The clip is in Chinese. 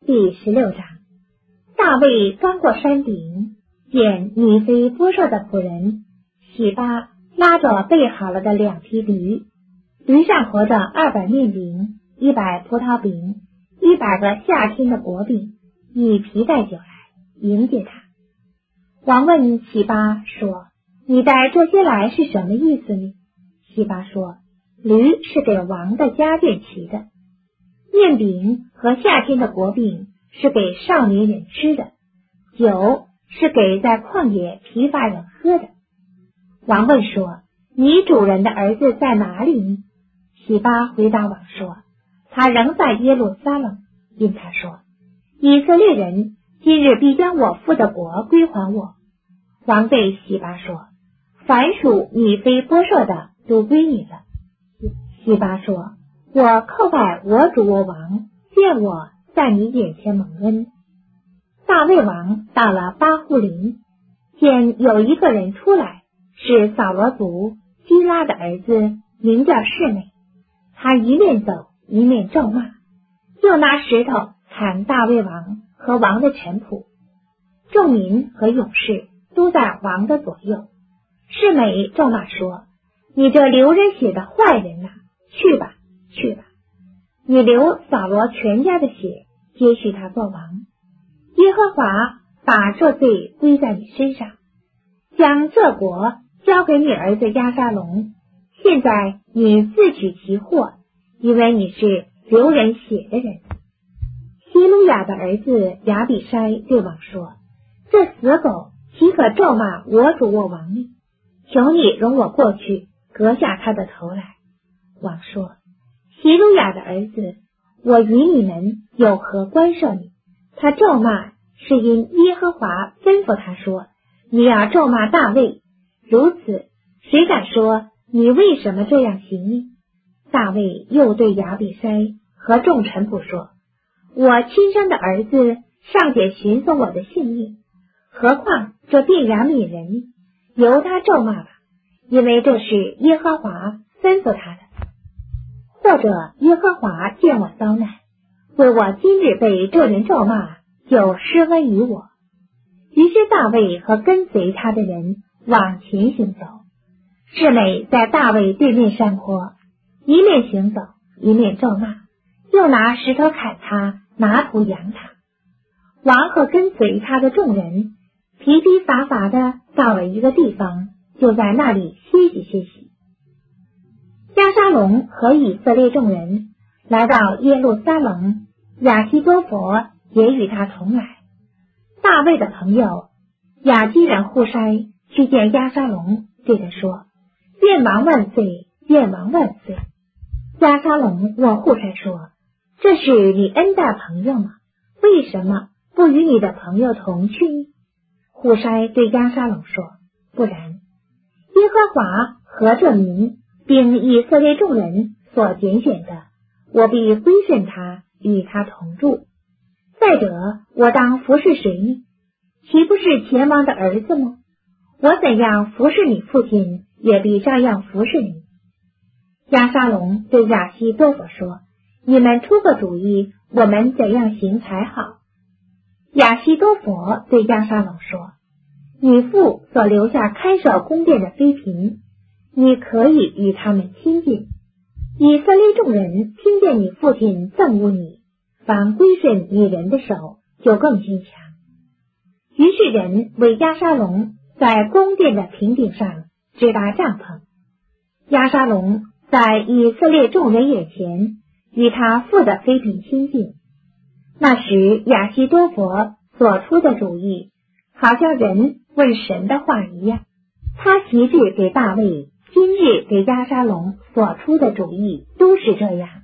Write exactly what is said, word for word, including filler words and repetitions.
第十六章。大卫刚过山顶，见米非波设的仆人洗巴拉着备好了的两匹驴，驴上驮着二百面饼、一百葡萄饼、一百个夏天的果饼，以皮带酒来迎接他。王问洗巴说：“你带这些来是什么意思呢？”洗巴说：“驴是给王的家眷骑的，面饼和夏天的果饼是给少年人吃的，酒是给在旷野疲乏人喝的。”王问说：“你主人的儿子在哪里呢？”洗巴回答王说：“他仍在耶路撒冷，因他说，以色列人今日必将我父的国归还我。”王对洗巴说：“凡属米非波设的都归你了。”洗巴说：“我叩拜我主我王，见我在你眼前蒙恩。”大卫王到了巴户林，见有一个人出来，是扫罗族基拉的儿子，名叫示每。他一面走一面咒骂，又拿石头砍大卫王和王的臣仆。众民和勇士都在王的左右。示每咒骂说：“你这流人血的坏人呐、啊，去吧去吧！你流扫罗全家的血，接续他做王。耶和华把这罪归在你身上，将这国交给你儿子押沙龙。现在你自取其祸，因为你是流人血的人。”希鲁雅的儿子亚比筛对王说：“这死狗岂可咒骂我主我王呢？求你容我过去，割下他的头来。”王说：“希鲁雅的儿子，我与你们有何关涉呢？他咒骂是因耶和华吩咐他说，你要咒骂大卫，如此谁敢说你为什么这样行呢？”大卫又对亚比筛和众臣仆说：“我亲生的儿子尚且寻索我的性命，何况这便雅悯人呢？由他咒骂吧，因为这是耶和华吩咐他的。或者耶和华见我遭难，为我今日被这人咒骂，就施恩于我。”于是大卫和跟随他的人往前行走。示每在大卫对面山坡，一面行走一面咒骂，又拿石头砍他，拿土扬他。王和跟随他的众人疲疲乏乏的到了一个地方，就在那里歇息歇息。押沙龙和以色列众人来到耶路撒冷，亚希多弗也与他同来。大卫的朋友亚基人户筛去见押沙龙，对他说：“愿王万岁，愿王万岁。”押沙龙问户筛说：“这是你恩待朋友吗？为什么不与你的朋友同去呢？”户筛对押沙龙说：“不然，耶和华和这民并以色列众人所拣选的，我必归顺他，与他同住。再者，我当服侍谁呢？岂不是前王的儿子吗？我怎样服侍你父亲，也必照样服侍你。”押沙龙对亚希多弗说：“你们出个主意，我们怎样行才好？”亚希多弗对押沙龙说：“你父所留下看守宫殿的妃嫔，你可以与他们亲近。以色列众人听见你父亲憎恶你，凡归顺你人的手，就更坚强。”于是人为押沙龙在宫殿的平顶上支搭帐篷。押沙龙在以色列众人眼前与他父的妃嫔亲近。那时亚希多弗所出的主意，好像人问神的话一样。他旗帜给大卫，今日给押沙龙所出的主意都是这样。